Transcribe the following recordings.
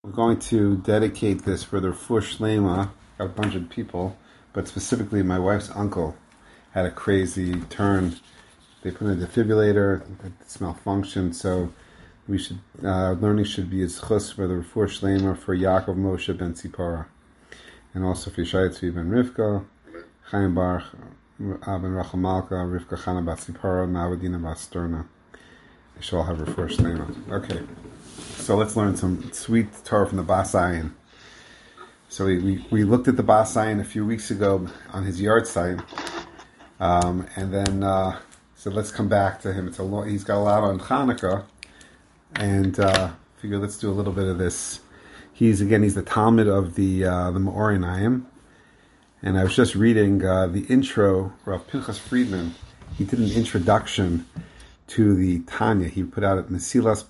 We're going to dedicate this for the Refuah Shlema. Got a bunch of people, but specifically my wife's uncle had a crazy turn. They put in a defibrillator, it's malfunctioned, so we should learning should be as chus for the Refuah Shlema for Yaakov Moshe ben Tzipora, and also for Yishai Tzvi ben Rivka, Chaim Baruch ben Rachel Malka, Rivka Chana bat Tzipora, Navadina bat Sterna. They should all have Refuah Shlema. Okay. So let's learn some sweet Torah from the Bas Ayin. So we looked at the Bas Ayin a few weeks ago on his yard site, and then so let's come back to him. He's got a lot on Hanukkah, and figure let's do a little bit of this. He's the Talmud of the Me'or Einayim, and I was just reading the intro. Rav Pinchas Friedman, he did an introduction to the Tanya. He put out at Mesilot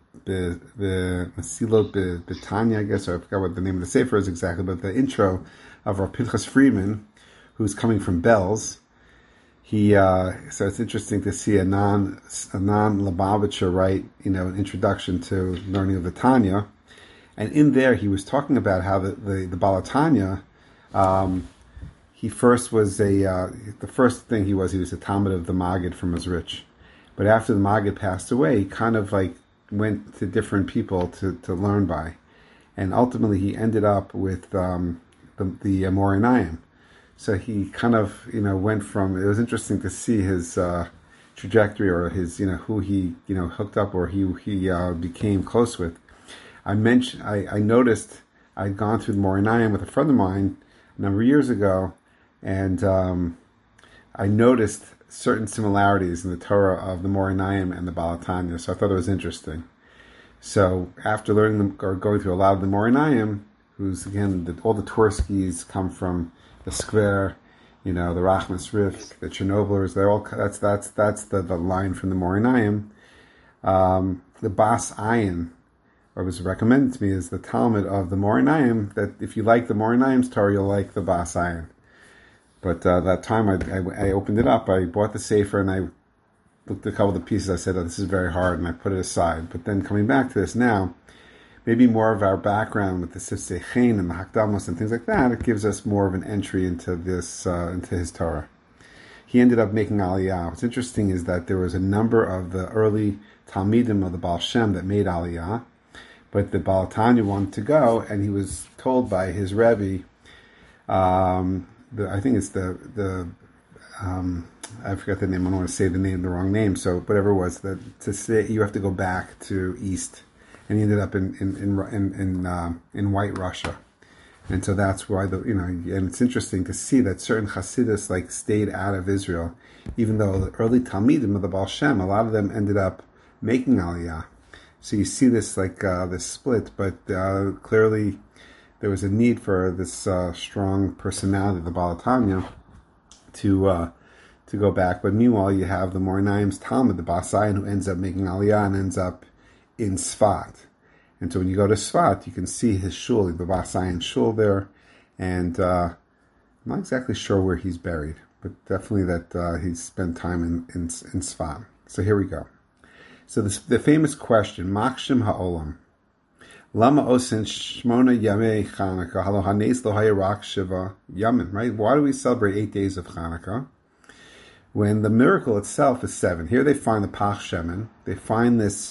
B'Tanya, I guess, or I forgot what the name of the sefer is exactly, but the intro of Rav Pinchas Friedman, who's coming from Belz. So it's interesting to see a non-Lubavitcher write, an introduction to learning of the Tanya, and in there he was talking about how the Baal Tanya, he first was the first thing he was a Talmud of the Maggid from Mezrich. But after the Maggid passed away, he kind of went to different people to learn by. And ultimately he ended up with the Me'or Einayim. So he kind of, went from, it was interesting to see his trajectory, or his, who he, hooked up, or he became close with. I noticed I'd gone through the Me'or Einayim with a friend of mine a number of years ago, and I noticed certain similarities in the Torah of the Me'or Einayim and the Baal Tanya, so I thought it was interesting. So after learning them, or going through a lot of the Me'or Einayim, who's again all the Twerskis come from the Skver, the Rachmas Rif, the Chernobylers, they're all that's the line from the Me'or Einayim. The Bas Ayin, or was recommended to me, is the Talmud of the Me'or Einayim. That if you like the Me'or Einayim's Torah, you'll like the Bas Ayin. But that time I opened it up, I bought the Sefer, and I looked at a couple of the pieces. I said, this is very hard, and I put it aside. But then coming back to this now, maybe more of our background with the Sifsei Chen and the Hakdamos and things like that, it gives us more of an entry into this, into his Torah. He ended up making Aliyah. What's interesting is that there was a number of the early Talmidim of the Baal Shem that made Aliyah, but the Baal Tanya wanted to go, and he was told by his Rebbe, I think it's I forgot the name. I don't want to say the wrong name. So whatever it was, that to say you have to go back to East, and he ended up in White Russia, and so that's why and it's interesting to see that certain Hasidus stayed out of Israel, even though the early Talmidim of the Baal Shem, a lot of them ended up making Aliyah. So you see this this split, but clearly there was a need for this strong personality, the Baal Tanya, to go back. But meanwhile, you have the Me'or Einayim's Talmud, the Bas Ayin, who ends up making Aliyah and ends up in Sfat. And so when you go to Sfat, you can see his shul, the Bas Ayin shul there. And I'm not exactly sure where he's buried, but definitely that he spent time in Sfat. So here we go. So the famous question, Makshim Ha'olam. Lama osin shmona yamei Chanukah halo hanes lo hayarak shiva yamin. Right? Why do we celebrate 8 days of Chanukah when the miracle itself is 7? Here they find the pach shemen. They find this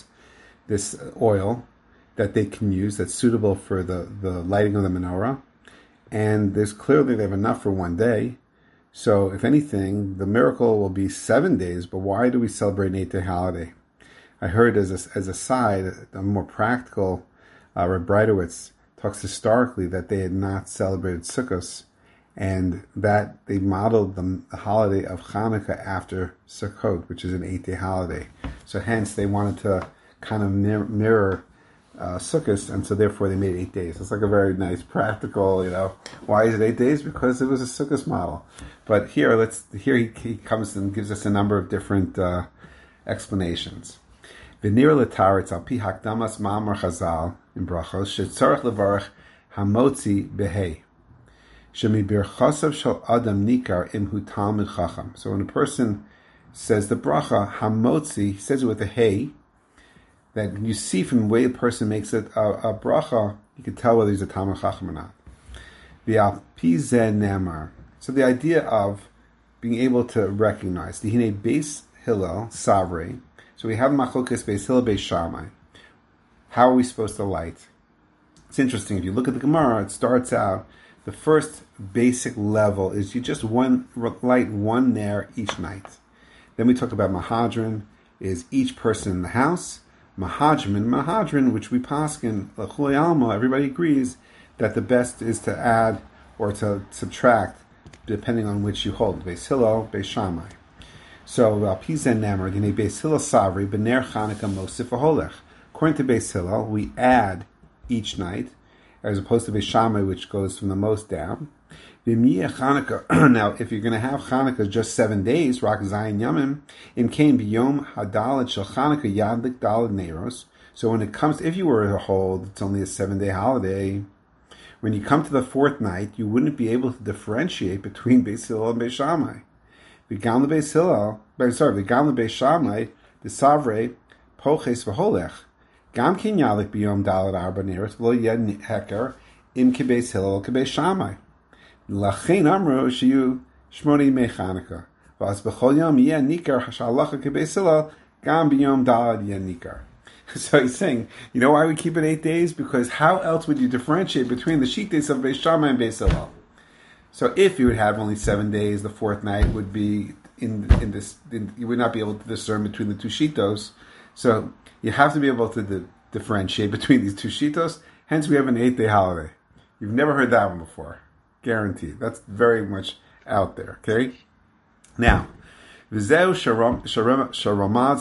oil that they can use that's suitable for the lighting of the menorah, and there's clearly they have enough for 1 day. So if anything, the miracle will be 7 days. But why do we celebrate an 8-day holiday? I heard as a side, a more practical. Reb Breitowitz talks historically that they had not celebrated Sukkot, and that they modeled the holiday of Hanukkah after Sukkot, which is an 8-day holiday. So hence they wanted to kind of mirror Sukkot, and so therefore they made 8 days. It's a very nice practical, why is it 8 days? Because it was a Sukkot model. But here he comes and gives us a number of different explanations. V'nir l'taretz al pi hakdamas ma'amar Chazal in brachos shetzarech levarach hamotzi behei shemi birchasav shel adam nikar imhu talmid chacham. So when a person says the bracha hamotzi, he says it with a hey, that you see from the way a person makes it a bracha, You can tell whether he's a Talmid Chacham or not. The Al Pi Zeh Nemar. So the idea of being able to recognize the Hine Beis Hillel Savre. So we have Machlokas Beis Hillel Beis Shammai. How are we supposed to light? It's interesting. If you look at the Gemara, it starts out, the first basic level is you just light one ner each night. Then we talk about Mahadran, is each person in the house. Mahadran, which we paskin, L'chulei Alma, everybody agrees that the best is to add or to subtract, depending on which you hold. Beis Hillel, Beis Shammai. So, Pizen Nemer, Dine Beis Hillel Savri, Bener Chanukah Mosif Aholech. According to Beis Hillel, we add each night, as opposed to Beis Shammai, which goes from the most down. Now, if you're going to have Chanukah just 7 days, Rak Zayin Yamim, Im Kain B'Yom Hadalad Shel Chanukah Yadlik Dalad Neiros. So when it comes, if you were to hold, it's only a 7-day holiday. When you come to the fourth night, you wouldn't be able to differentiate between Beis Hillel and Beis Shammai. V'gam Beis Hillel, V'gam Beis Shammai, the Savre Poches V'Holech. Gam Kin Yadlik B'Yom Dalad Arba Neiros Lo Yed Heker Im Kebeis Hillel Kebeis Shammai. Lachein Amru Shiyu Shmoni Mei Chanukah. V'as B'chol Yom Yeh Nikar Hashalacha Kebeis Hillel Gam B'Yom Dalad Yeh Nikar. So he's saying, you know why we keep it 8 days? Because how else would you differentiate between the sheet days of Beis Shammai and Beis Hillel? So if you would have only 7 days, the fourth night would be in this. You would not be able to discern between the two shitos. So you have to be able to differentiate between these two shitos. Hence, we have an 8-day holiday. You've never heard that one before, guaranteed. That's very much out there. Okay, now. V'zeu sharamaz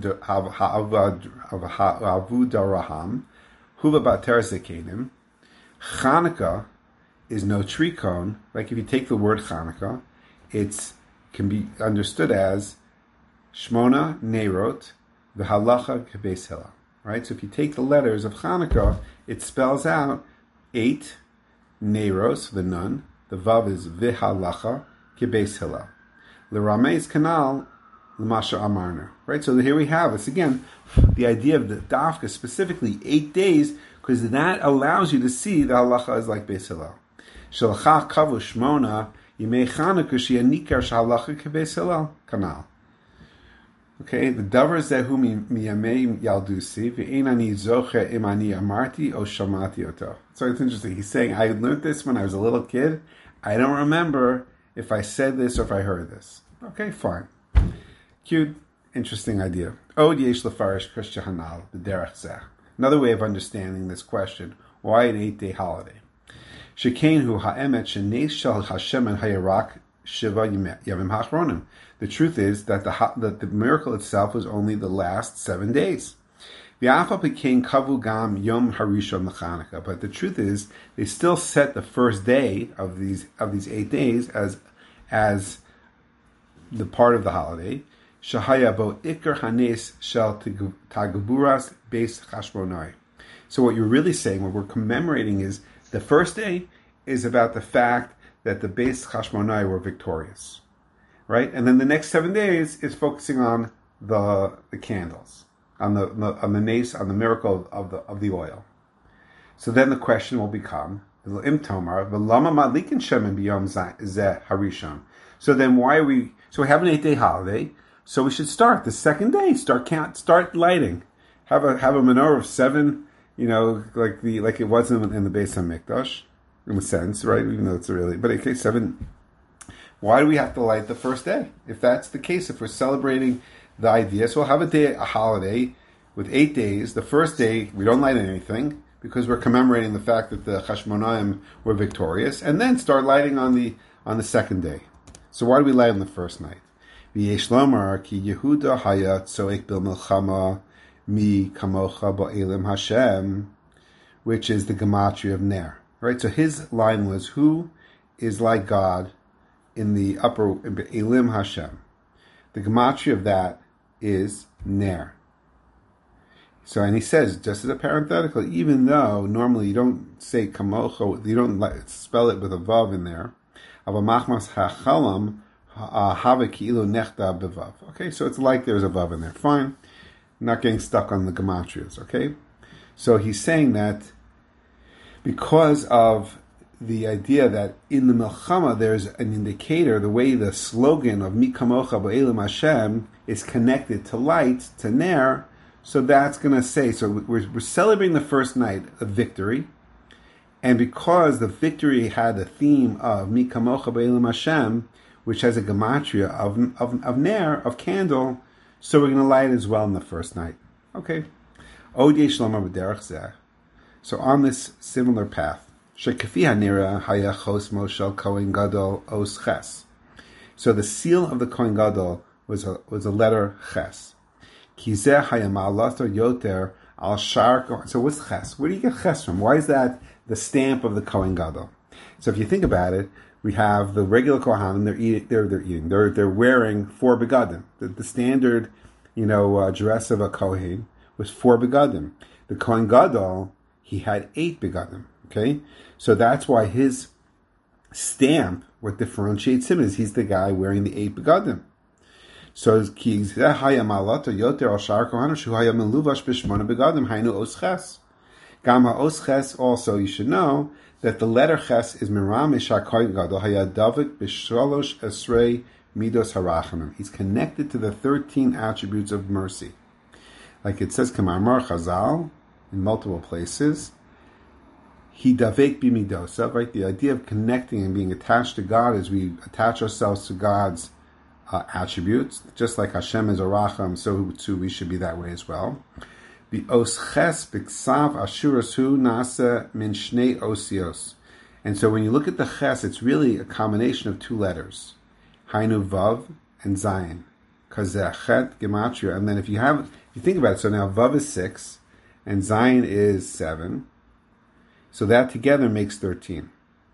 ha'avudaraham huva ba'ter zekenim. Chanukah is no tricon. Like if you take the word Chanukah, it can be understood as Shmona Neirot v'halacha kebeis Hillel. Right. So if you take the letters of Chanukah, it spells out 8 Neiros, the nun. The vav is v'halacha kebeis Hillel. L'ramei's kanal l'masha amarna. Right, so here we have this again, the idea of the dafka, specifically 8 days, because that allows you to see the halacha is like Beis Hillel. Shalachach kavu shmona yimei Chanukah sheyanikar shalacha kebeis Hillel kanal. Okay, the davar zehu miyamei yaldusi ve'ein ani zoche im ani amarti o shamati oto. So it's interesting. He's saying, I learned this when I was a little kid. I don't remember if I said this or if I heard this. Okay, fine. Cute, interesting idea. Od yesh lefarish Krishya Hanal, the derech zeh. Another way of understanding this question, why an 8-day holiday? Shekain hu ha'emet shenes shel Hashem and hayarak shiva yavim hachronim. The truth is that the miracle itself was only the last 7 days. V'afa pekain kavu gam yom harishon l'Chanukah. But the truth is, they still set the first day of these 8 days as the part of the holiday. Shahaya bo ikar hanes shel tagburas beis chashmonai. So what you're really saying, what we're commemorating, is the first day is about the fact that the beis chashmonai were victorious, right? And then the next 7 days is focusing on the candles, on the nace, on the miracle of the oil. So then the question will become, so then why are we? So we have an 8-day holiday. So we should start the second day. Start lighting. Have a menorah of 7. Like it was in the Beis Hamikdash, in a sense, right? Even though it's really, but okay, 7. Why do we have to light the first day? If that's the case, if we're celebrating the idea, so we'll have a holiday with 8 days. The first day we don't light anything, because we're commemorating the fact that the Chashmonaim were victorious, and then start lighting on the second day. So why do we light on the first night? V'yesh lomar ki Yehuda haya tzoek bil milchama mi kamocha ba'elim Hashem, which is the gematria of Ner. Right. So his line was, "Who is like God in the upper Elim Hashem?" The gematria of that is Ner. So, and he says, just as a parenthetical, even though normally you don't say kamocha, you don't spell it with a vav in there. Okay, so it's like there's a vav in there. Fine. Not getting stuck on the gematrias, okay? So he's saying that because of the idea that in the Milchama there's an indicator, the way the slogan of Mi Kamocha Ba'elim Hashem is connected to light, to Ner, so that's going to say, so we're celebrating the first night of victory, and because the victory had the theme of Mi Kamocha Ba'elim Hashem, which has a gematria of Ner, of candle, so we're going to light as well in the first night. Okay. Od Yesh Lomar B'derech Zeh. So on this similar path, Shekafi Hanira Haya Chosmo Shel Kohen Gadol Os Ches. So the seal of the Kohen Gadol was a letter Ches. Kizeh Haya Ma'alato Yoter Al Shar. So what's Ches? Where do you get Ches from? Why is that the stamp of the Kohen Gadol? So if you think about it, we have the regular Kohanim. They're wearing 4 begadim. The standard, dress of a Kohen was 4 begadim. The Kohen Gadol, he had 8 begadim. Okay, so that's why his stamp, what differentiates him, is he's the guy wearing the 8 begadim. So ki zeh haya malato yoter al shar kohanim shu haya meluvash b'shmona begadim hainu os ches. Gam ha'os ches also, you should know that the letter Ches is Miramish HaKohen Gadol Haya David B'Shalosh Esrei Midos Harachamim. He's connected to the 13 attributes of mercy. Like it says, Kamar Chazal, in multiple places, He Davek B'Midosa, right? The idea of connecting and being attached to God is we attach ourselves to God's attributes. Just like Hashem is a Racham, so too we should be that way as well. The os ches b'ksav ashurasu nasa min shnei osios. And so when you look at the ches, it's really a combination of 2 letters. Hainu vav and zayin. Kazeh chet gematria. And then if you think about it, so now vav is 6 and zayin is 7. So that together makes 13.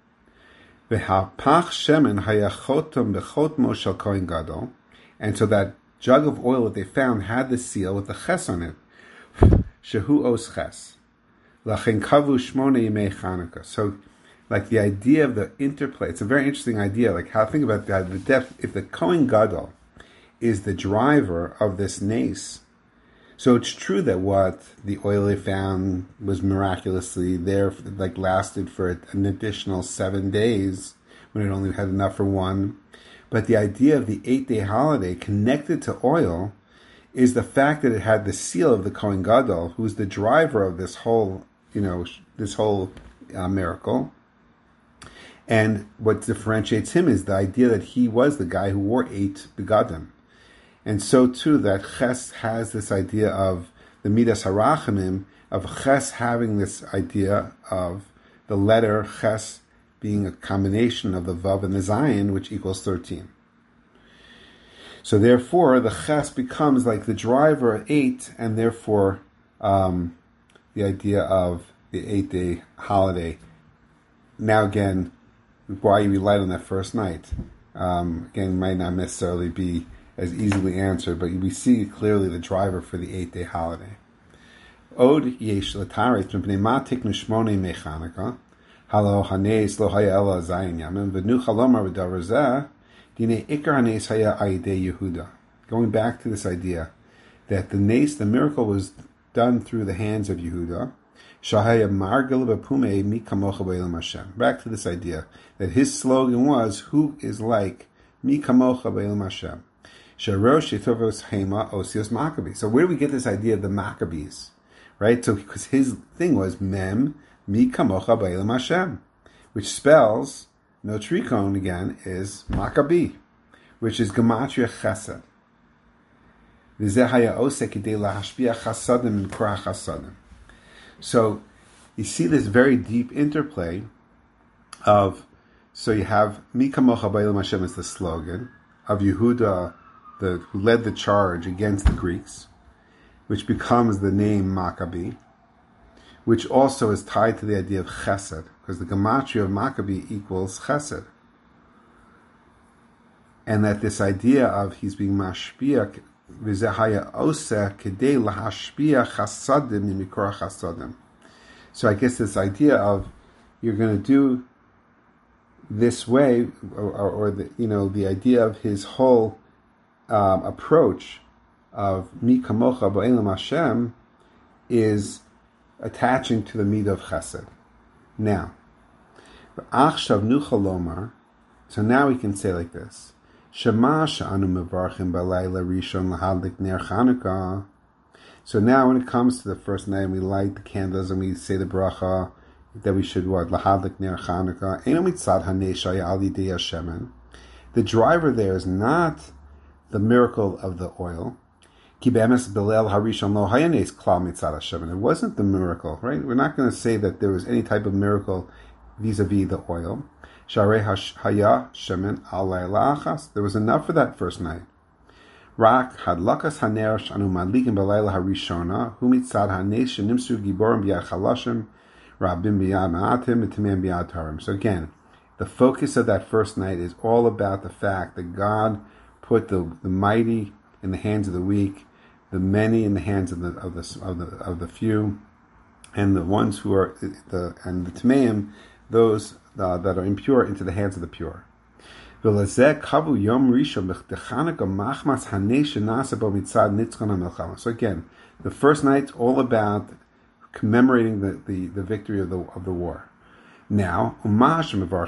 V'hapach shemen hayachotom b'chotmo shel kohen gadol. And so that jug of oil that they found had the seal with the ches on it. Shehu os ches. Lachen kavu shmona yimei Chanukah. So, like the idea of the interplay, it's a very interesting idea. Like how think about the depth. If the Kohen Gadol is the driver of this nace, so it's true that what the oil they found was miraculously there, like lasted for an additional 7 days when it only had enough for 1. But the idea of the 8-day holiday connected to oil is the fact that it had the seal of the Kohen Gadol, who's the driver of this whole, miracle. And what differentiates him is the idea that he was the guy who wore 8 begadim. And so too, that Ches has this idea of the Midas Harachamim, of Ches having this idea of the letter Ches being a combination of the Vav and the Zayin, which equals 13. So therefore, the Ches becomes like the driver at 8, and therefore the idea of the 8-day holiday. Now again, why we light on that first night, again, might not necessarily be as easily answered, but we see clearly the driver for the 8-day holiday. Od yesh l'taretz mipnei ma tiknu shmonei mei Chanukah, halo hanes lo haya ela zayin yamim, v'nu chalomar v'davar zeh, dine ikar hanes haya ayidei Yehuda. Going back to this idea that the miracle was done through the hands of Yehuda, shahaya margel b'pumei mi kamocha b'elam Hashem. Back to this idea that his slogan was, who is like mi kamocha b'elam Hashem? Sharosh Yetovos Hema Osios Maccabee. So where do we get this idea of the Maccabees? Right? So because his thing was Mem Mi Kamocha Ba'elam Hashem, which spells, no tricone again, is Maccabee, which is Gematria Chesed. So you see this very deep interplay of, so you have Mi Kamocha Ba'elam Hashem is the slogan of Yehuda, who led the charge against the Greeks, which becomes the name Maccabee, which also is tied to the idea of Chesed, because the gematria of Maccabee equals Chesed. And that this idea of he's being mashpia, v'zehaya oseh kedei lahashpia chasadim nimikor chasadim. So I guess this idea of you're going to do this way, or the idea of his whole approach of Mi Kamocha Ba'elam Hashem is attaching to the Midah of Chesed. Now, Achshav Nuchal Lomar. So now we can say like this: Shema she'anu mevarchim b'layla rishon lahadlik ner Chanukah. So now, when it comes to the first night, we light the candles and we say the bracha that we should what lahadlik ner Chanukah. Eino mitzad haneshaya al yidei hashemen. The driver there is not the miracle of the oil. Ki be'emes belel harishon lo hayanes klal mitzad hashemen. It wasn't the miracle, right? We're not going to say that there was any type of miracle vis-a-vis the oil. Sharei haya shemen al layla achas. There was enough for that first night. Rak hadlakas haner shanu madlikin b'layla harishona hu mitzad hanes shenimsu giborim b'yad chalashim rabim b'yad ma'atim v'timem b'yad tarim. So again, the focus of that first night is all about the fact that God put the mighty in the hands of the weak, the many in the hands of the few, and the ones who are the Tameim, those that are impure, into the hands of the pure. So again, the first night's all about commemorating the victory of the war. Now, so now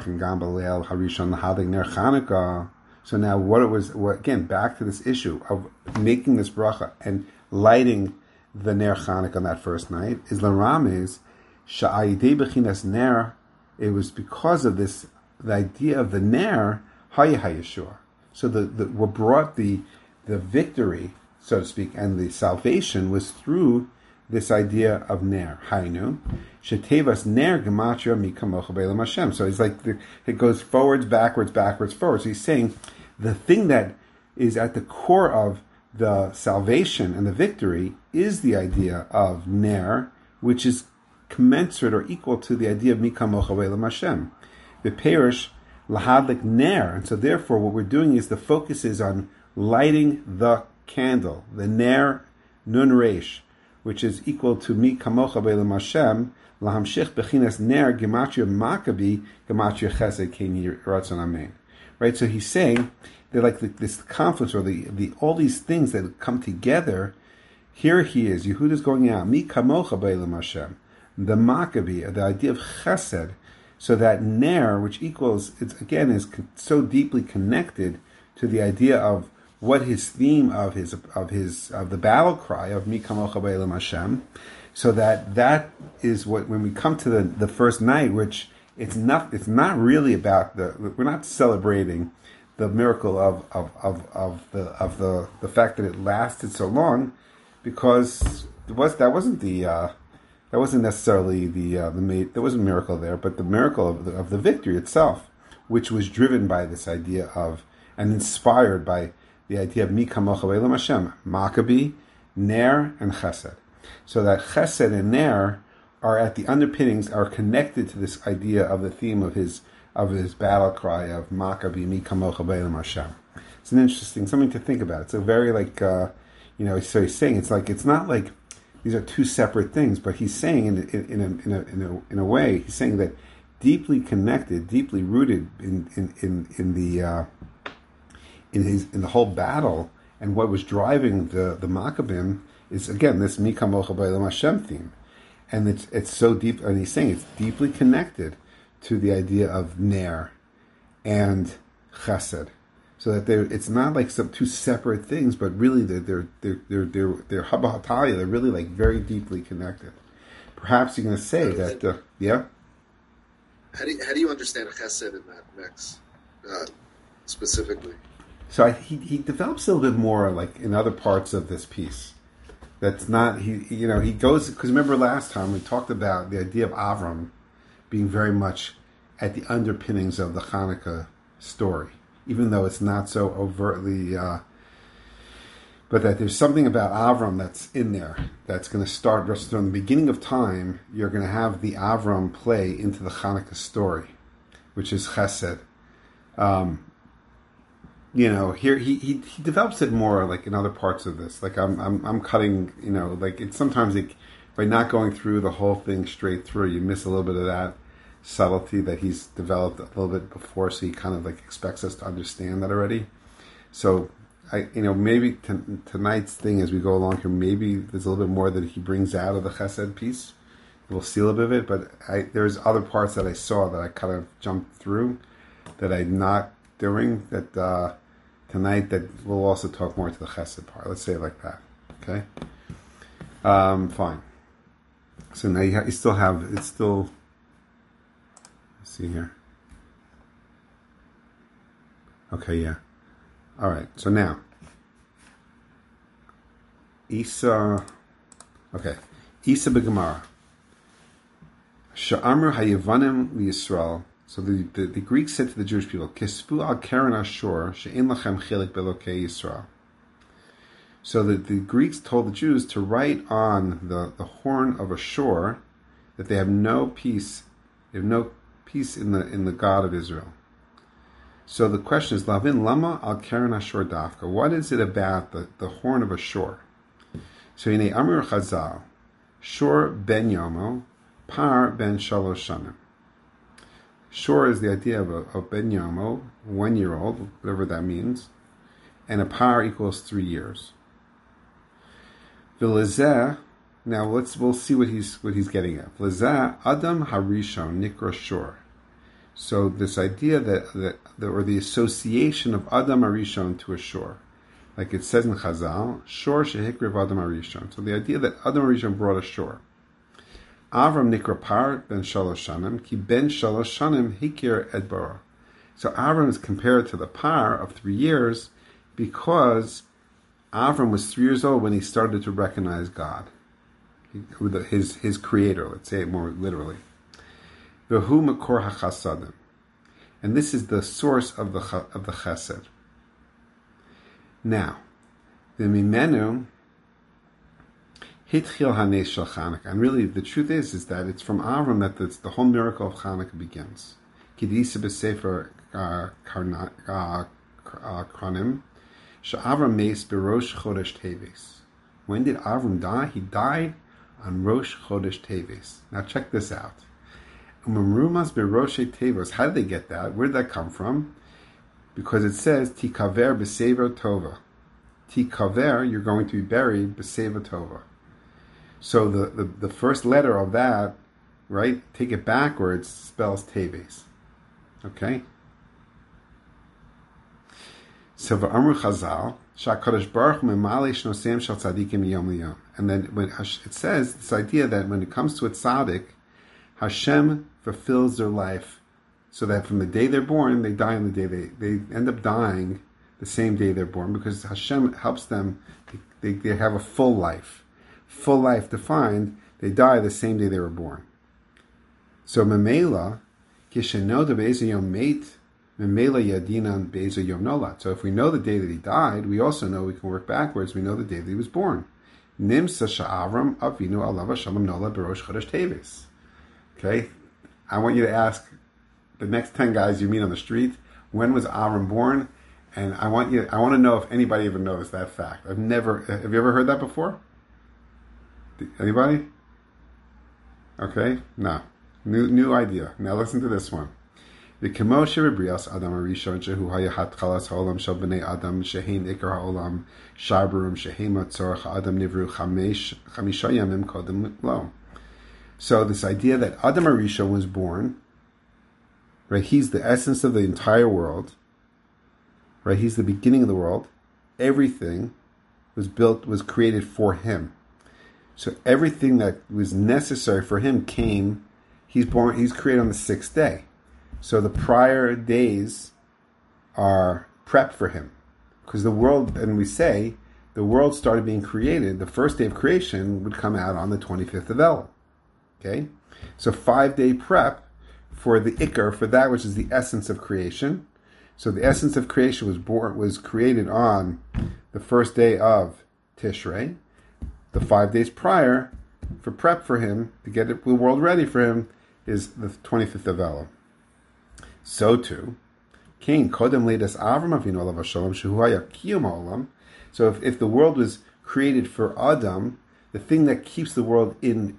again, back to this issue of making this bracha and lighting the Ner Chanukah on that first night, is Laramez, Sha'ayidei Bechinas Ner, it was because of this, the idea of the Ner, Haya HaYeshua. So what brought the victory, so to speak, and the salvation was through this idea of Ner. Hainu, Shetevas Ner Gematria Mikamocha B'Elam Hashem. So it's like it goes forwards, backwards, forwards. So he's saying the thing that is at the core of the salvation and the victory is the idea of Ner, which is commensurate or equal to the idea of Mikamocha B'Elam Hashem. The Perish Lahadlik Ner. And so therefore what we're doing is the focus is on lighting the candle, the Ner Nun Reish, which is equal to Mi Kamocha B'Elam Hashem, Lahamshich Bechinas Ner Gematria Maccabi Gematria Chesed Kein Ratzon Amen. Right, so he's saying that like this conflict or the all these things that come together. Here he is, Yehuda's going out, Mi Kamocha B'Elam Hashem, the Maccabi, the idea of Chesed, so that Ner, which equals, it's again is so deeply connected to the idea of what his theme of the battle cry of Mi Kamocha B'Elam Hashem, so that is what, when we come to the first night, which it's not really about we're not celebrating the miracle of the fact that it lasted so long, because that wasn't necessarily there was a miracle there, but the miracle of the victory itself, which was driven by this idea of and inspired by the idea of Mi Kamocha B'Elam Hashem, Maccabi, Ner, and Chesed. So that Chesed and Ner are at the underpinnings, are connected to this idea of the theme of his battle cry of Maccabi, Mi Kamocha B'Elam Hashem. It's an interesting, something to think about. It's a very so he's saying it's not like these are two separate things, but he's saying in a way, he's saying that deeply connected, deeply rooted in the whole battle, and what was driving the Maccabim is again this Mi Kamocha B'Elam Hashem theme, and it's so deep, and he's saying it's deeply connected to the idea of Ner and Chesed, so that it's not like some two separate things, but really they're Haba Hatalia, they're really like very deeply connected. Perhaps you're going to say that, yeah. How do you understand Chesed in that mix specifically? So he develops a little bit more like in other parts of this piece. That's not he goes, because remember last time we talked about the idea of Avram being very much at the underpinnings of the Hanukkah story, even though it's not so overtly, but that there's something about Avram that's in there that's going to start just from the beginning of time. You're going to have the Avram play into the Hanukkah story, which is Chesed. Here he develops it more like in other parts of this. Like I'm cutting, like it's sometimes by not going through the whole thing straight through, you miss a little bit of that subtlety that he's developed a little bit before. So he kind of like expects us to understand that already. So maybe tonight's thing as we go along here, maybe there's a little bit more that he brings out of the Chesed piece little seal of it, but there's other parts that I saw that I kind of jumped through that I'm not doing that tonight, that we'll also talk more to the chesed part. Let's say it like that. Okay? Fine. So now you still have, it's still, let's see here. Okay, yeah. All right, so now, Isa, okay, Isa b'Gemara. Sha'amru hayavanim liyisrael. So the Greeks said to the Jewish people, Kispu al keren ashur she'en lachem chelik belokei Yisrael. So the Greeks told the Jews to write on the horn of Ashur that they have no peace. They have no peace in the God of Israel. So the question is, Lavin lama al keren Ashur dafka. What is it about the horn of Ashur? So in Amr Chazal, Shur ben Yomo, Par ben Shalosh Shanim. Shur is the idea of ben Yomo, 1 year old, whatever that means, and a par equals 3 years. V'lezeh, now we'll see what he's getting at. V'lezeh Adam Harishon Nikra Shur. So this idea or the association of Adam Harishon to a Shur, like it says in Chazal, Shur shehikriv Adam Harishon. So the idea that Adam Harishon brought a Shur. Avram Nikra Par ben Shalosh Shanim, ki ben Shalosh Shanim hikir et bara. So Avram is compared to the par of 3 years because Avram was 3 years old when he started to recognize God, his creator, let's say it more literally. V'hu makor hachasadim. And this is the source of the chesed. Now, the mimenu hitchil hanes shel Chanukah. And really, the truth is that it's from Avram that the whole miracle of Chanukah begins. Kidisa b'sefer Kranim, she'Avram meis b'rosh chodesh Teves. When did Avram die? He died on Rosh Chodesh Teves. Now check this out. Umamrumas b'rosh Teves. How did they get that? Where did that come from? Because it says tikaver b'sever tova. Tikaver, you're going to be buried b'sever tova. So the first letter of that, right? Take it backwards, spells Teves. Okay. So v'amru Chazal sha'Kadosh Baruch Hu memale shnosem shel tzadikim miyom liyom. And then when it says this idea that when it comes to a tzaddik, Hashem fulfills their life, so that from the day they're born, they die on the day they end up dying the same day they're born, because Hashem helps them. They have a full life defined. They die the same day they were born. So memela kishenoda be'ezer yom meit. So if we know the day that he died, we also know we can work backwards. We know the day that he was born. Okay? I want you to ask the next 10 guys you meet on the street, when was Avram born? And I want to know if anybody ever knows that fact. Have you ever heard that before? Anybody? Okay? No. New idea. Now listen to this one. וכמו שבבריאת אדם הראשון שהוא היה התחלת העולם של בני אדם שהן עיקר העולם שברום שהן הצורך האדם נבראו 5 ימים קודם לו. So this idea that Adam HaRishon was born, right? He's the essence of the entire world, right? He's the beginning of the world. Everything was created for him. So everything that was necessary for him came. He's created on the 6th day. So the prior days are prep for him. Because the world, and we say, the world started being created, the first day of creation would come out on the 25th of Elul. Okay? So 5-day prep for the Iker, for that which is the essence of creation. So the essence of creation was created on the first day of Tishrei. The 5 days prior, for prep for him, to get the world ready for him, is the 25th of Elul. So too, Cain kodem leidas Avram Avinu alav hashalom shehu haya kiyum ha'olam. So if the world was created for Adam, the thing that keeps the world to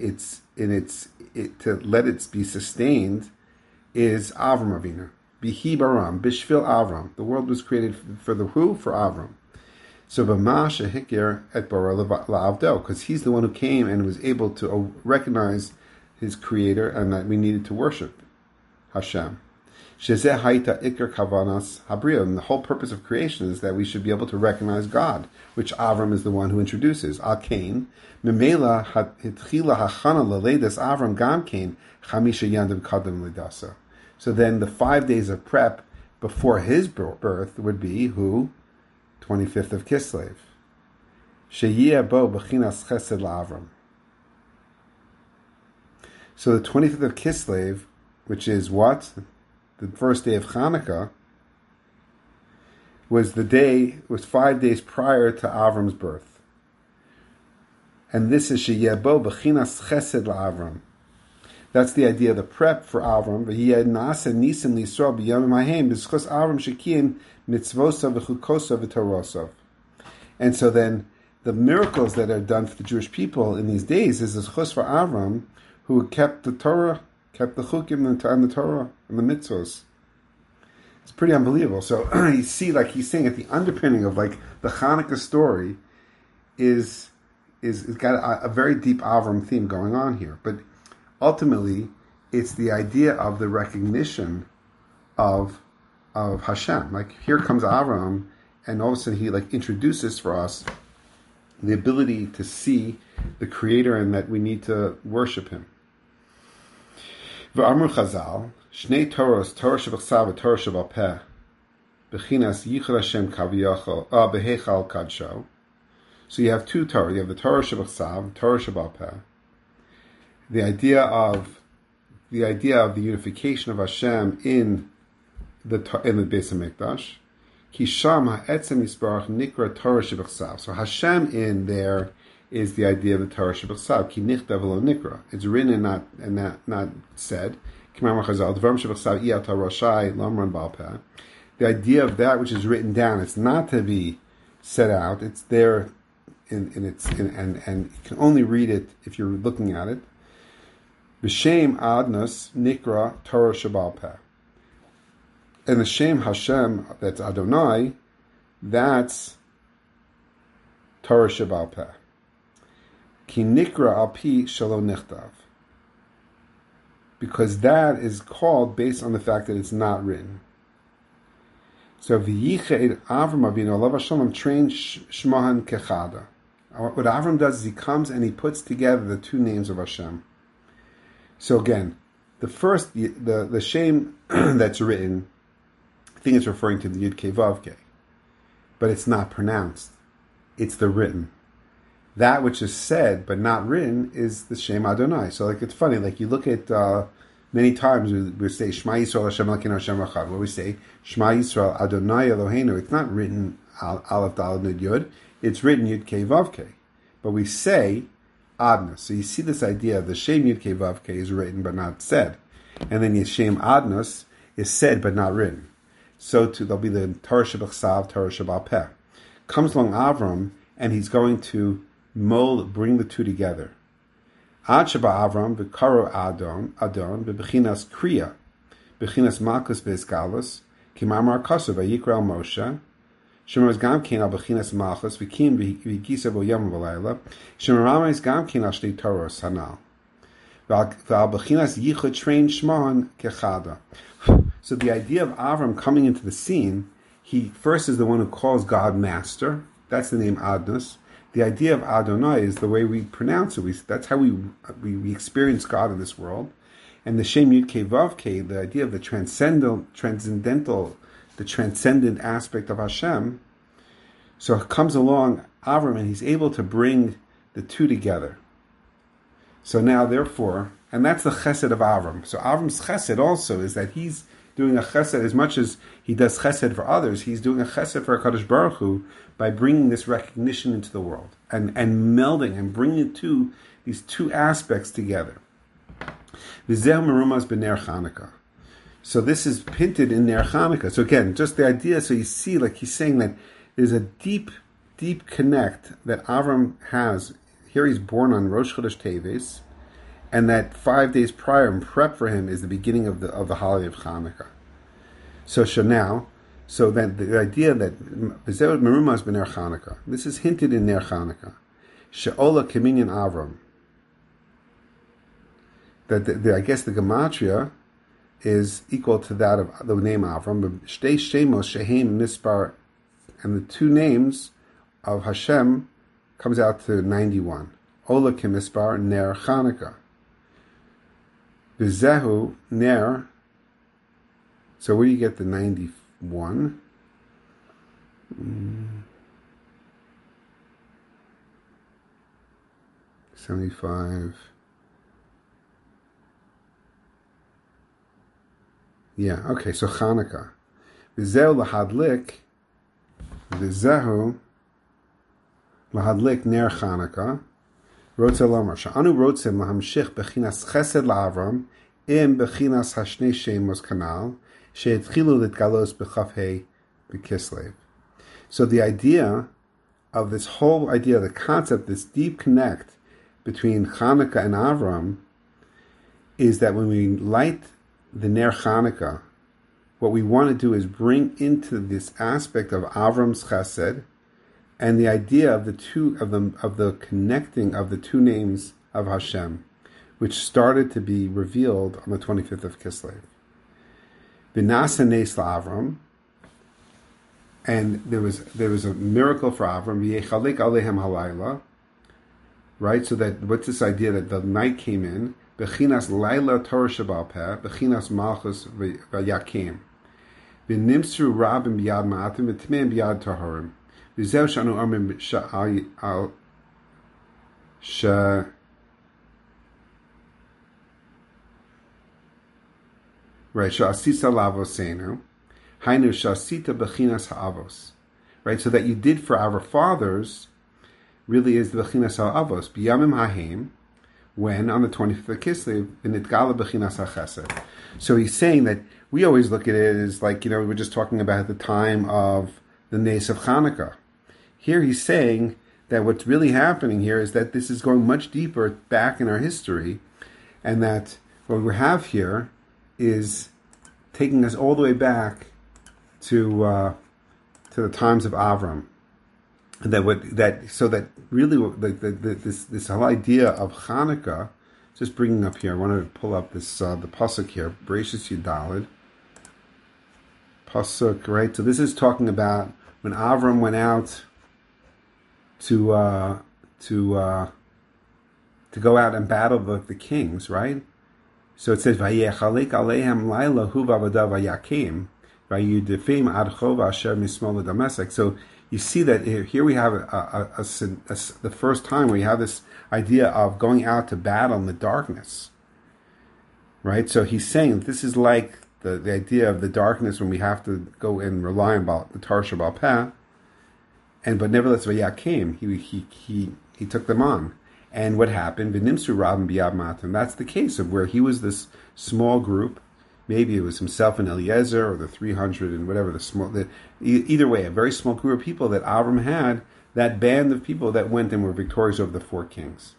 let it be sustained is Avram Avinu. Bihi baram bishvil Avram. The world was created for the who? For Avram. So b'ma shehikir et bara la'avdo, because he's the one who came and was able to recognize his creator, and that we needed to worship Hashem. Shezeh haita ikar kavanas habriya. And the whole purpose of creation is that we should be able to recognize God, which Avram is the one who introduces. Al kain memela hitchila hachana leledas Avram gam kain chamisha yandim kadam lidasa. So then the 5 days of prep before his birth would be who? 25th of Kislev. Sheyeh bo b'chinas chesed la'Avram. So the 25th of Kislev, which is what? The first day of Hanukkah, was 5 days prior to Avram's birth. And this is Sheyeh bo b'chinas chesed la'Avram. That's the idea of the prep for Avram. V'hiyeh nasa nisim l'Yisrael b'yomim hahem b'zchus Avram shekiyim mitzvosav v'chukosav v'torosav. And so then the miracles that are done for the Jewish people in these days is the zchus for Avram, who kept the Torah, kept the chukim and the Torah and the mitzvos. It's pretty unbelievable. So you see, like he's saying, at the underpinning of like the Hanukkah story is got a very deep Avram theme going on here. But ultimately, it's the idea of the recognition of Hashem. Like here comes Avram, and all of a sudden he like introduces for us the ability to see the Creator and that we need to worship Him. V'amru Chazal, Shnei Toros, Torah shebachsav, Torah shebal peh, b'chinas yichud Hashem kaviyachol, b'heichal kadsho. So you have two Torah. You have the Torah shebachsav, Torah shebal peh. The idea of the unification of Hashem in the Beis Hamikdash. Kisham ha'etzem yisbarach nikra Torah shebachsav. So Hashem in there is the idea of the Torah shebachsav. Ki nichtav lo nikra. It's written and not said. Kimamar Chazal dvarim shebachsav iyat harashai lamran bal peh. The idea of that which is written down, it's not to be set out. It's there, and you can only read it if you're looking at it. B'shem adnos nikra Torah shebal peh. And the Shem Hashem, that's Adonai, that's Torah shebal peh. Ki nikra al pi shelo nichtav. Because that is called based on the fact that it's not written. So v'yichad Avram Avinu alav Hashem trained shmahan kechada. What Avram does is he comes and he puts together the two names of Hashem. So again, the first, the Shem that's written, I think it's referring to the Yud Kei Vav Kei, but it's not pronounced. It's the written. That which is said but not written is the Shem Adonai. So like it's funny, like you look at many times we say Shema Yisrael Hashem Elokeinu Hashem Echad. Where we say Shema Yisrael Adonai Eloheinu, it's not written Aleph Daled Nun Yud. It's written Yud Kei Vav Kei, but we say Adnos. So you see this idea of the Shem Yud Kei Vav Kei is written but not said, and then the Shem Adnos is said but not written. So too there'll be the Torah shebachsav, Torah shebal peh. Comes along Avram and he's going to bring the two together. Ad sheba Avram v'karo Adon v'bechinas kriya, bechinas malchus v'esgalus, kimamar kasav v'yikra al Moshe, shemar gam kein al bechinas malchus v'kim v'gisa v'yom v'layla, shemar ramayis gam kein al shtei Toros hanal, v'al bechinas yichud train shmahan kechada. So the idea of Avram coming into the scene, he first is the one who calls God Master. That's the name Adnos. The idea of Adonai is the way we pronounce it. That's how we experience God in this world. And the Shem Yud Kei Vav Kei, the idea of the transcendental, the transcendent aspect of Hashem. So it comes along Avram and he's able to bring the two together. So now, therefore, and that's the chesed of Avram. So Avram's chesed also is that he's doing a chesed, as much as he does chesed for others, he's doing a chesed for HaKadosh Baruch Hu by bringing this recognition into the world and melding and bringing these two aspects together. V'zeh merumaz b'ner Chanukah. So this is hinted in Ner Chanukah. So again, just the idea, so you see, like he's saying that there's a deep, deep connect that Avram has. Here he's born on Rosh Chodesh Teves, and that 5 days prior and prep for him is the beginning of the holiday of Chanukah. So then the idea that Merumaz b'ner Chanukah, this is hinted in Ner Chanukah. She'ola keminyan Avram. that I guess the gematria is equal to that of the name Avram. Shtei Shemos Shehem Mispar, and the two names of Hashem comes out to 91. Ola Kimispar Ner Chanukah. Vizehu Ner. So where do you get the 91? 75. Yeah, okay, so Chanukah. Vizehu lahadlik ner Chanukah. Rotze lomar. Sha'anu rotzim lahamshich bechinas chesed la'avram im bechinas hashnei shemos kanal she'etchilu litgalos b'chafhei b'kislev. So the idea of this whole idea, the concept, this deep connect between Chanukah and Avram is that when we light the Ner Chanukah, what we want to do is bring into this aspect of Avram's Chesed and the idea of the connecting of the two names of Hashem, which started to be revealed on the 25th of Kislev. B'nasa Nes Avram, and there was a miracle for Avram. V'yechalek alehem halayla, right? So that what's this idea that the night came in? Bechinas Laila Torah Shabal Peh, Bechinas Malchus Vayakim. V'nimsru Rabim B'yad Ma'atim, V'tmeim B'yad Taharim. V'zeu Shanu Armim Sha'al right, Sha'asisa Lavosenu, Hainu Sha'asita Bechinas Ha'avos. Right, so that you did for our fathers really is the Bechinas Ha'avos. B'yamim Ha'hem, when on the 25th of Kislev, v'nitgala b'chinas ha'chesed. So he's saying that we always look at it as like, we were just talking about the time of the Nes of Chanukah. Here he's saying that what's really happening here is that this is going much deeper back in our history, and that what we have here is taking us all the way back to the times of Avram. So that really this whole idea of Chanukah, just bringing up here, I wanted to pull up this the pasuk here, Bereshis Yudalid pasuk, right? So this is talking about when Avram went out to go out and battle the kings, right? So it says Vayechalek Alehem Laila Hu Vavadav Vayakim Vayudefim Ad Chova Asher Mismol Damasek. So you see that here we have the first time we have this idea of going out to battle in the darkness, right? So he's saying that this is like the idea of the darkness when we have to go and rely on the Torah Shabal Peh, but nevertheless, Vayakim, he took them on. And what happened? V'nimsru Rabim B'yad Matam. That's the case of where he was this small group. Maybe it was himself and Eliezer, or the 300 and whatever, either way, a very small group of people that Avram had, that band of people that went and were victorious over the four kings.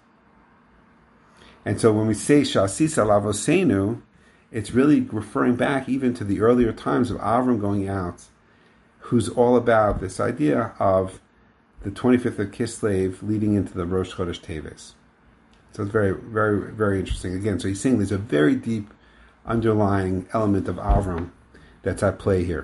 And so when we say Sha'asisa Lavosenu, it's really referring back even to the earlier times of Avram going out, who's all about this idea of the 25th of Kislev leading into the Rosh Chodesh Teves. So it's very, very, very interesting. Again, so he's saying there's a very deep underlying element of Avram that's at play here.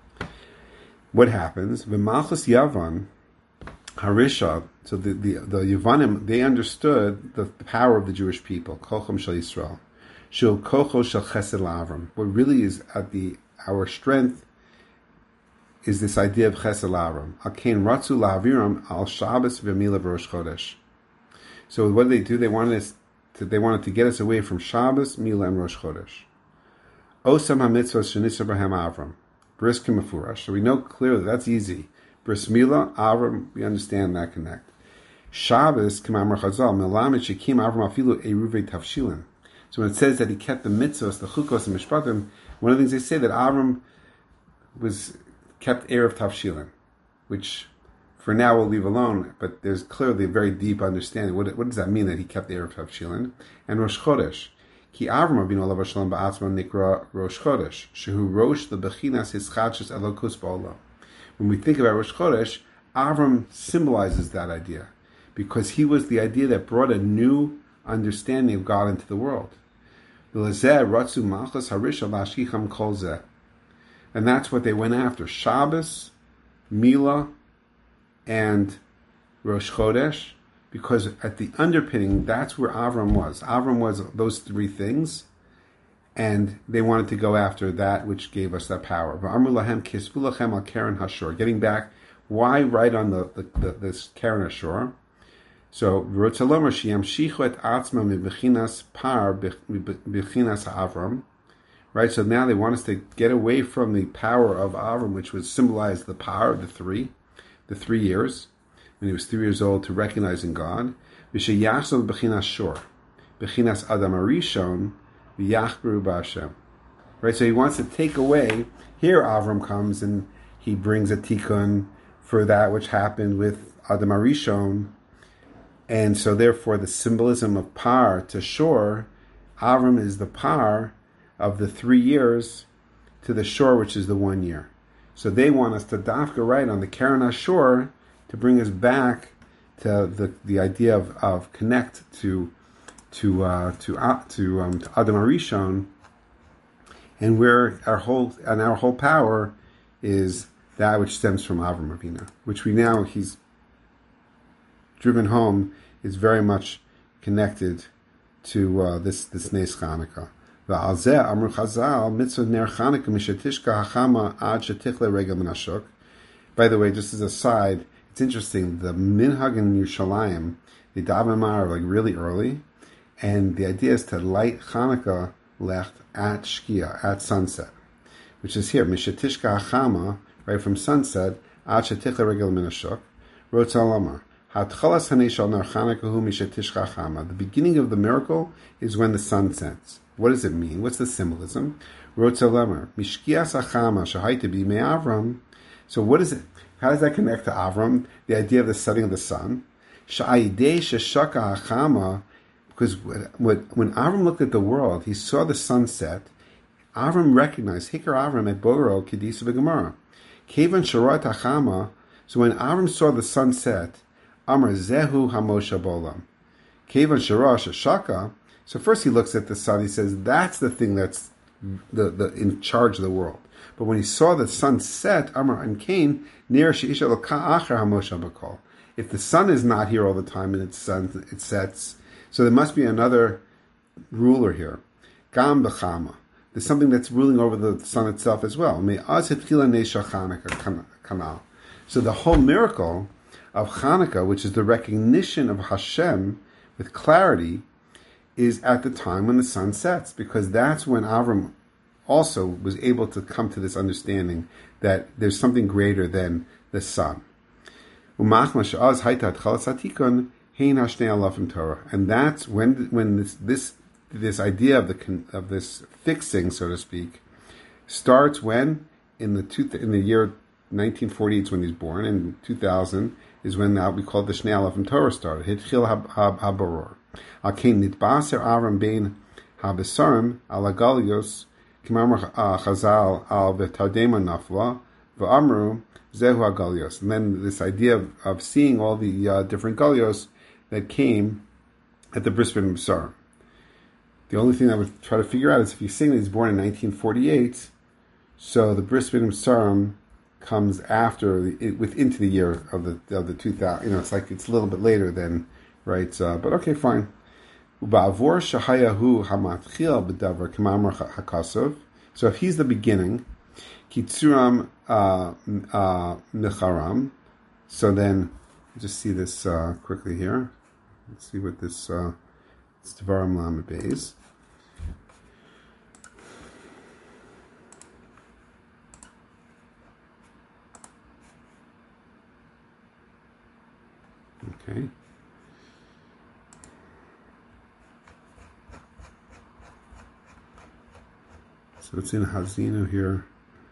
What happens? V'malchus Yavan Harisha. So the Yavanim, they understood the power of the Jewish people. Kolchom Shel Yisrael. Shel Kocho Shel Chesed LaAvram. What really is at our strength is this idea of Chesed LaAvram. Akein Ratzu LaAviram Al Shabbos V'Mila Rosh Chodesh. So what did they do? They wanted to get us away from Shabbos, Mila, and Rosh Chodesh. Osam HaMitzvah Shenisa Abraham Avram. Bris Kimafurash. So we know clearly that's easy. Bris Mila, Avram, we understand that connect. Shabbos, Kamamar Chazal, Melamed Shekim Avram Afilu Eruve Tavshilin. So when it says that he kept the mitzvahs, the chukos and mishpatim, one of the things they say that Avram kept Erev Tavshilin, which for now we'll leave alone, but there's clearly a very deep understanding. What does that mean that he kept the Erev Tavshilin? And Rosh Chodesh. Ki Avram Avinu Alav Shalom Ba'atzma Nikra Rosh Chodesh, Shehu Rosh the Bechinas Hischadshus Elokus Ba'olam. When we think about Rosh Chodesh, Avram symbolizes that idea, because he was the idea that brought a new understanding of God into the world. And that's what they went after. Shabbos, Mila, and Rosh Chodesh, because at the underpinning, that's where Avram was. Avram was those three things, and they wanted to go after that which gave us that power. Getting back, why right on this Karen Ashur? So, right? So now they want us to get away from the power of Avram, which would symbolize the power of the 3 years, when he was 3 years old, to recognizing God. Right? So he wants to take away. Here Avram comes and he brings a tikkun for that which happened with Adam Arishon. And so therefore the symbolism of par to shore, Avram is the par of the 3 years to the shore, which is the 1 year. So they want us to dafka right on the Karen Ashur to bring us back to the idea of connect to Adam Arishon, and where our whole power is that which stems from Avram Avinu, which he's driven home, is very much connected to this Nes Chanukah. By the way, just as a side, it's interesting, the minhag in Yerushalayim, the Davamar are like really early, and the idea is to light Chanukah left at Shkia, at sunset, which is here, Mishatishka Hachama, right from sunset, Ad Shetichle Regel Minashuk, Rotz Alamar. The beginning of the miracle is when the sun sets. What does it mean? What's the symbolism? So what is it? How does that connect to Avram? The idea of the setting of the sun. Because when Avram looked at the world, he saw the sunset. Avram recognized Hikar Avram at Boro Kedisa V'Gemara. Kevan Sharat Hachama. So when Avram saw the sunset, Amar Zehu Hamosha Bolam. Kevan Sharash Shaka. So first he looks at the sun. He says that's the thing that's the in charge of the world. But when he saw the sun set, Amar and Cain near Sheisha Loka Acher Hamosha Bakol. If the sun is not here all the time and it sets, so there must be another ruler here. Gam B'chama. There's something that's ruling over the sun itself as well. So the whole miracle of Hanukkah, which is the recognition of Hashem with clarity, is at the time when the sun sets, because that's when Avram also was able to come to this understanding that there's something greater than the sun. And that's when this idea of this fixing, so to speak, starts when in the year 1948 is when he's born, and 2000 is when now we call the Shnei Alafim Torah started. Hitchil habaror. Al kein nitbaser Avram bein habesarim al agalios kimamar Chazal al v'tardema nafla v'amru zehu agalios. And then this idea of seeing all the different galios that came at the Bris Bein Besarim. The only thing I would try to figure out is if you're saying that he's born in 1948, so the Bris Bein Besarim comes after into the year of the 2000. It's like it's a little bit later than, right? But okay, fine. So if he's the beginning, kitzuram micharam. So then, just see this quickly here. Let's see what this it's Devarim Lamed Beis. Okay. So it's in Hazino here.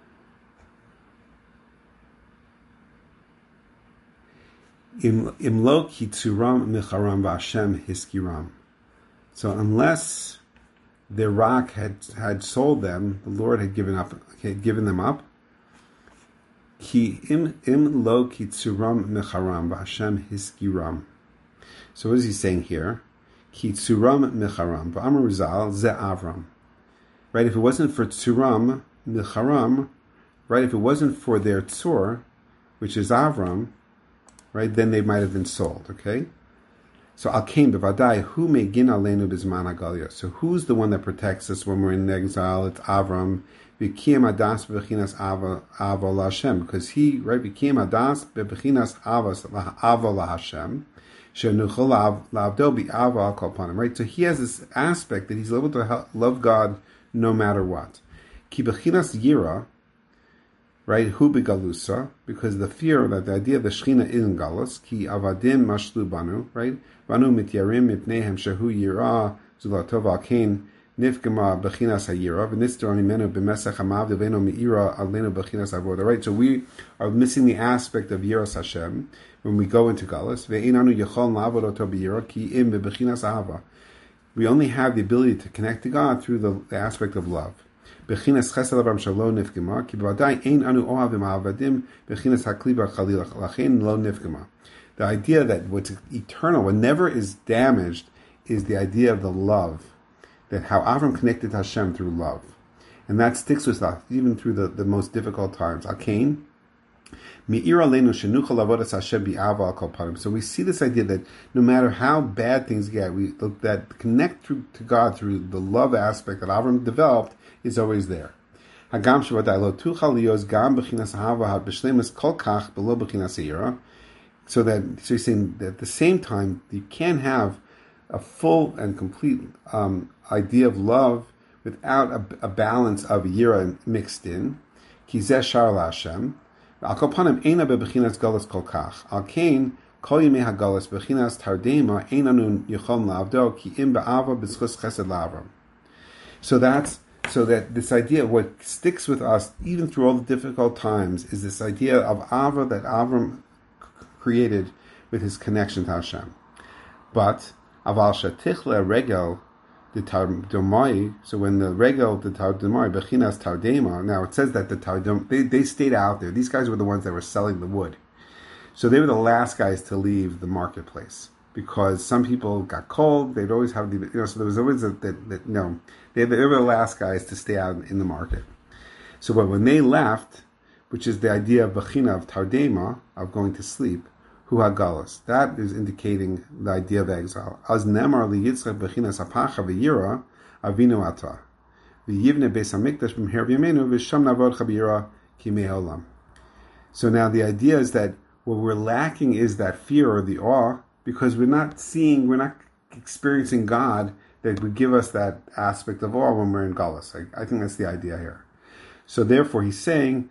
Imlo kitzuram micharam v'Hashem hiskiram. So unless their rock had sold them, the Lord had given them up. Ki im lo kitzuram micharam v'Hashem hiskiram. So what is he saying here? Ki tzuram micharam. V'amar Rizal ze Avram. Right? If it wasn't for tzuram micharam, right? If it wasn't for their tzur, which is Avram, right? Then they might have been sold. Okay. So Al-Kain b'vadai, who megin aleinu b'zman hagalia? So who's the one that protects us when we're in exile? It's Avram. V'kiyam adas b'chinas ava laHashem, because he, right? V'kiyam adas b'chinas ava laHashem, shenuchol la'avdo bi'ava al kol panim. Right? So he has this aspect that he's able to love God no matter what. Ki b'chinas yira, right? Hu begalusa, because the fear, that the idea of the Shechina is in galus. Ki avadim mashlu banu, right? Banu mityarim mipnehem shehu yira zulatov al-kain nifgama bechinas hayira v'nistar animenu b'mesach hamav devenu meira alenu bechinas avoda. Right? So we are missing the aspect of yiras Hashem when we go into galus. Ve'inanu yechol la'avod oto b'yira ki im bechinas ahava. We only have the ability to connect to God through the aspect of love. Bechinas chesed avam shalo nifgama ki b'vadai ein anu ohavim ha'avadim bechinas hakliba chalila lachein lo nifgama. The idea that what's eternal, what never is damaged, is the idea of the love, that how Avram connected to Hashem through love, and that sticks with us even through the most difficult times. Akain, me'ir aleinu shenuchal avodas Hashem bi'ava al kol panim. So we see this idea that no matter how bad things get, we that connect to God through the love aspect that Avram developed is always there. Hagam shevadai lo tuchal liyos gam bechinas ahava b'shleimus kol kach below bechinas yira. So he's saying that at the same time you can't have a full and complete idea of love without a balance of yira mixed in. Ki zeh shar laHashem. Al kol panim eina bebechinas galus kol kach. Al kain kol yimei hagalus bechinas tardema einanu yichom la'avdo ki im be'ava b'zchus chesed la'avram. So that this idea, what sticks with us even through all the difficult times, is this idea of Ava that Avram created with his connection to Hashem. But aval shatichle regel the tardemai. So when the regel the tardemai bechinas tardema. Now it says that the tardem they stayed out there. These guys were the ones that were selling the wood. So they were the last guys to leave the marketplace because some people got cold. They'd always have so there was always they were the last guys to stay out in the market. So when they left, which is the idea of bechina of tardema, of going to sleep, hu hagalus. That is indicating the idea of exile. As nemar li Yitzchak bechinas hapacha v'yira avinu ata v'yivne beis hamikdash b'mher v'yamenu v'sham navod chabira kimei olam. So now the idea is that what we're lacking is that fear or the awe, because we're not experiencing God that would give us that aspect of awe when we're in galus. I think that's the idea here. So therefore he's saying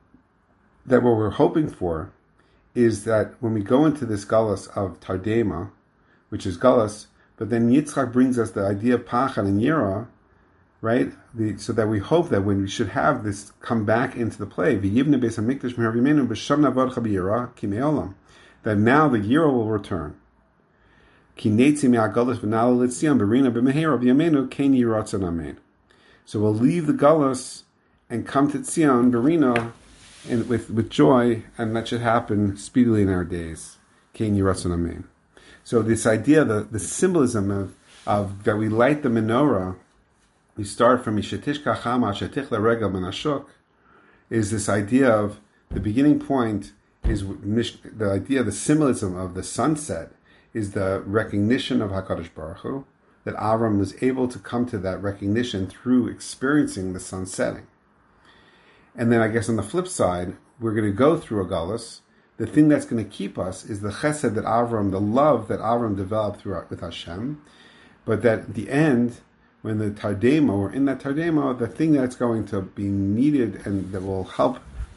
that what we're hoping for is that when we go into this galus of tardema, which is galus, but then Yitzchak brings us the idea of pachad and yira, right? So that we hope that when we should have this come back into the play, v'yivne beis hamikdash b'mher v'yamenu b'sham navod chabira kimei olam, that now the yira will return. Ki neitzi me'agalus v'nala l'tzion b'rina b'mehera v'yamenu kein yiratzon amen. So we'll leave the galus and come to Tzion b'rina, and with joy, and that should happen speedily in our days. Kein yiratzon amen. So this idea, the symbolism of that we light the menorah, we start from Ishetishka Chama Shetichle Regel Menashuk, is this idea of the beginning point is the idea, the symbolism of the sunset is the recognition of HaKadosh Baruch Hu, that Avram was able to come to that recognition through experiencing the sun setting. And then I guess on the flip side, we're going to go through a galus. The thing that's going to keep us is the chesed that Avram, the love that Avram developed throughout with Hashem. But that at the end, when the tardema, we're in that tardema, the thing that's going to be needed and that will help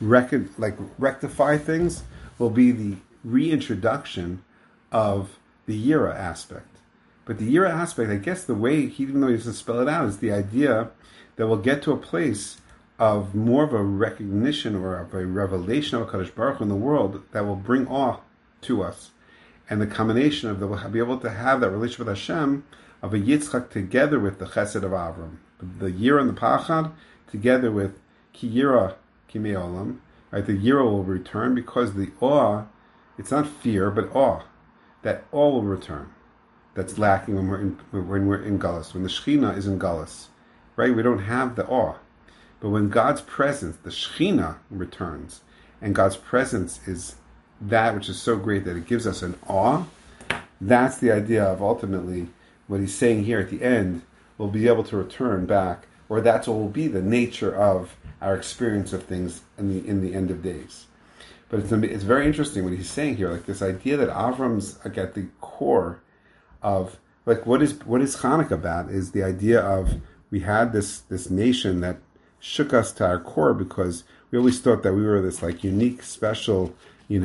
rectify things will be the reintroduction of the yira aspect. But the yira aspect, I guess the way, even though he has to spell it out, is the idea that we'll get to a place of more of a recognition or of a revelation of HaKadosh Baruch Hu in the world that will bring awe to us. And the combination of we'll be able to have that relationship with Hashem of a Yitzchak together with the Chesed of Avram. The Yira and the Pachad together with Ki Yira Kimei Olam. Right? The Yira will return because the awe, it's not fear, but awe. That awe will return. that's lacking when we're in Gullus. When the Shekhinah is in Gullus, right? We don't have the awe. But when God's presence, the Shekhinah, returns, and God's presence is that which is so great that it gives us an awe, that's the idea of ultimately what he's saying here at the end. We'll be able to return back, or that's what will be the nature of our experience of things in the end of days. But it's very interesting what he's saying here, like this idea that Avram's like at the core of like what is Hanukkah about is the idea of we had this nation that shook us to our core because we always thought that we were this like unique, special,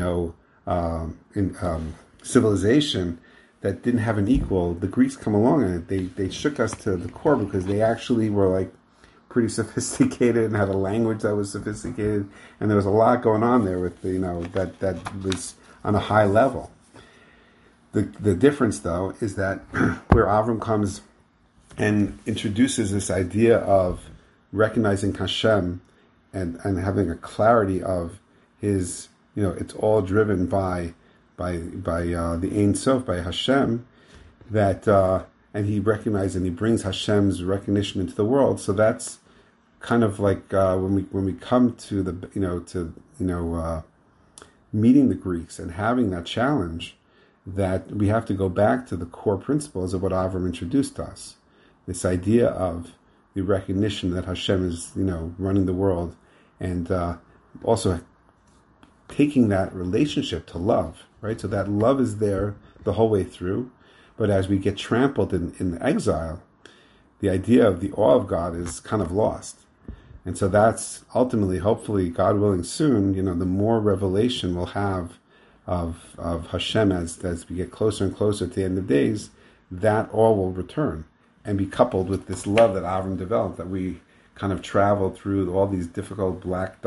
civilization that didn't have an equal. The Greeks come along and they shook us to the core because they actually were like pretty sophisticated and had a language that was sophisticated, and there was a lot going on there with that was on a high level. The difference though is that where Avram comes and introduces this idea of recognizing Hashem and having a clarity of his, it's all driven by the Ein Sof, by Hashem, that and he recognizes and he brings Hashem's recognition into the world. So that's kind of like when we come to the meeting the Greeks and having that challenge, that we have to go back to the core principles of what Avram introduced to us. This idea of the recognition that Hashem is running the world, and also taking that relationship to love, right? So that love is there the whole way through. But as we get trampled in exile, the idea of the awe of God is kind of lost. And so that's ultimately, hopefully, God willing soon, the more revelation we'll have of Hashem as we get closer and closer to the end of days, that awe will return and be coupled with this love that Avram developed, that we kind of travel through all these difficult, black,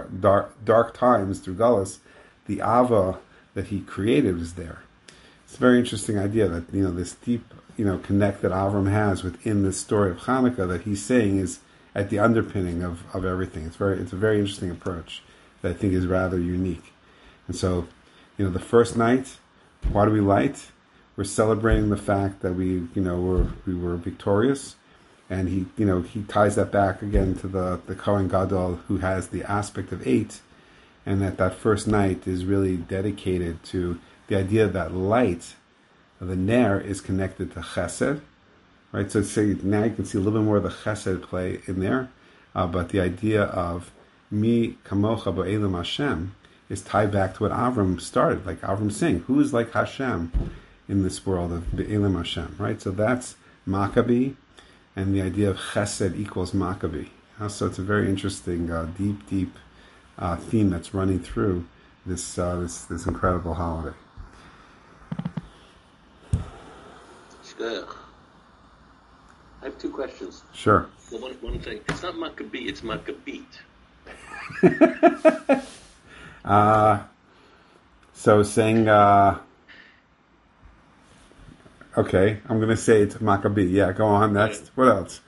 dark times through Gullus. The Ava that he created is there. It's a very interesting idea that, this deep, connect that Avram has within the story of Hanukkah that he's saying is at the underpinning of everything. It's a very interesting approach that I think is rather unique. And so, the first night, why do we light? We're celebrating the fact that we were victorious, and he ties that back again to the Kohen Gadol, who has the aspect of 8, and that first night is really dedicated to the idea that light, the Ner, is connected to Chesed, right? So now you can see a little bit more of the Chesed play in there, but the idea of Mi Kamocha Bo'elam Hashem is tied back to what Avram started, like Avram saying, who is like Hashem in this world of Be'elam Hashem, right? So that's Maccabee, and the idea of Chesed equals Maccabee. So it's a very interesting, deep theme that's running through this incredible holiday. I have 2 questions. Sure. Well, one thing, it's not Maccabee, it's Maccabeit. So saying, okay, I'm going to say it's Maccabee. Yeah, go on. Next. What else?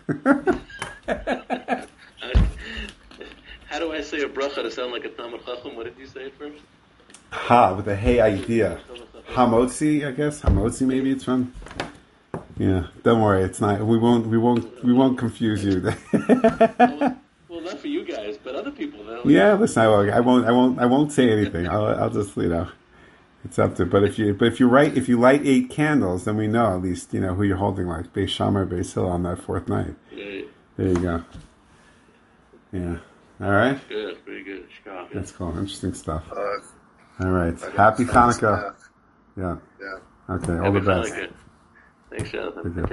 How do I say a bracha to sound like a Talmud Chacham? What did you say at first? With the hey idea. Hamotzi, I guess. Hamotzi, maybe it's from. Yeah, don't worry. It's not. We won't confuse you. Well, not for you guys, but other people. Yeah, listen. I won't say anything. I'll just it's up to. But if you light 8 candles, then we know at least who you're holding, like Beis Shammai, Beis Hillel on that 4th night. Yeah. There you go. Yeah. All right. Good. Very good. That's cool. Interesting stuff. All right. Happy Hanukkah. Yeah. Yeah. Okay. All the best. Thanks, Jonathan.